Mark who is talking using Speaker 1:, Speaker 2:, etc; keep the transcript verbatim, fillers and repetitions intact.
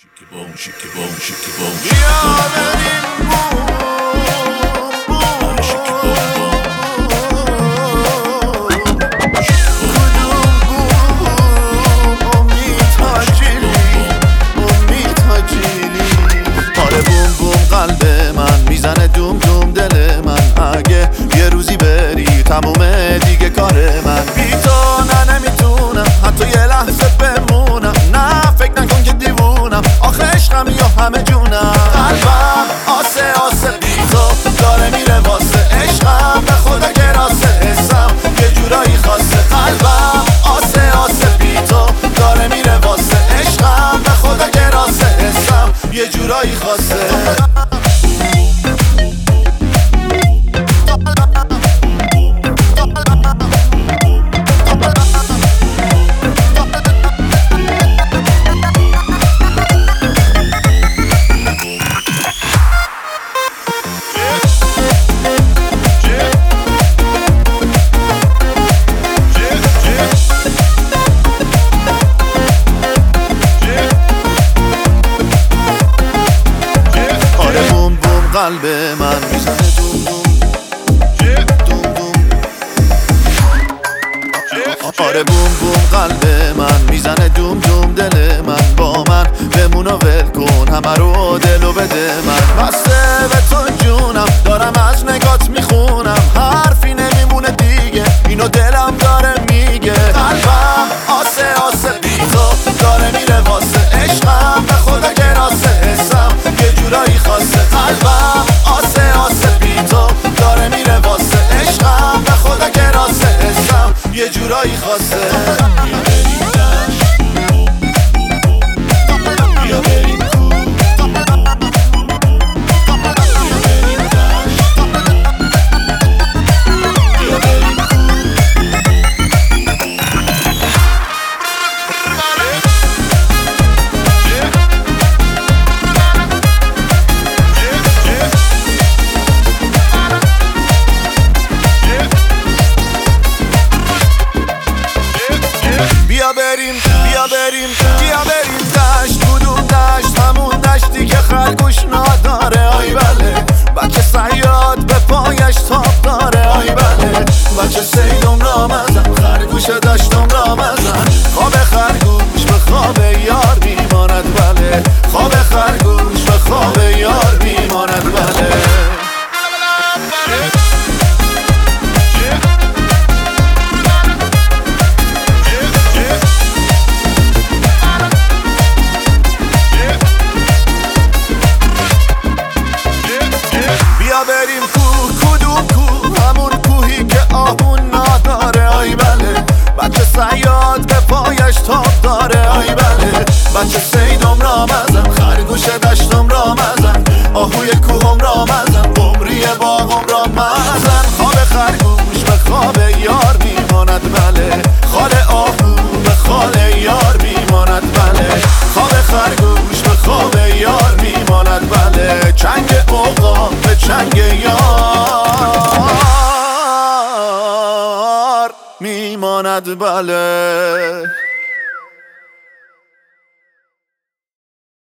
Speaker 1: Shake your bone, shake your bone, shake your bone,
Speaker 2: shake your bone. قلب من میزنه دوم دوم دل من، اگه یه روزی بری تمومه دیگه کار من. بی تو نه نمیتونم حتی یه لحظه بمونم، نه فکر نکن که دیوونم، آخه عشقم یا همه جونم. قلبم آسه آسه بی تو داره میره واسه عشقم، به خدا که راسه حسم یه جورایی خاصه. قلبم آسه آسه بی تو داره میره واسه عشقم، به خدا که راسه حسم یه جورایی خاصه. قلب من میزنه دوم دوم دوم دوم. آره بوم بوم قلب من میزنه دوم دوم دل من. با من بمون و ول کن همه رو دلو بده من. بسته به تو جونم دارم از نگات میخونم، حرفی نمیمونه دیگه اینو دلم داره میگه. قلبم آسه آسه بی تو داره میره واسه عشقم، به خدا که راسه حسم یه جورایی خاصه. قلبم آسه آسه بی تو داره میره واسه عشقم، به خدا که راسه حسم یه جورایی خاصه. بیا بریم بیا بریم بیا بریم دشت، کدوم دشت؟ همون دشتی که خرگوش نداره. آی بله بچه صیاد به پایش تاب داره. آی بله بچه سیدم را مزن، خرگوش دشتم را مزن. خواب خرگوش به خواب یار میماند. بله خواب خرگوش به خواب یار میماند. بله بریم کوه، کدوم کوه؟ همون کوهی که آهون نداره. آی بله بچه صیاد به پایش تاب داره. آی بله بچه سیدم را مزن، خرگوش دشتم را مزن. آهوی کوهم را مزن، قمری باغم را مزن. خواب خرگوش به خواب یار میماند. بله خال آهو به خال یار میماند. بله خواب خرگوش به خواب یار میماند. بله چنگ عقاب به چنگ یار میماند. بله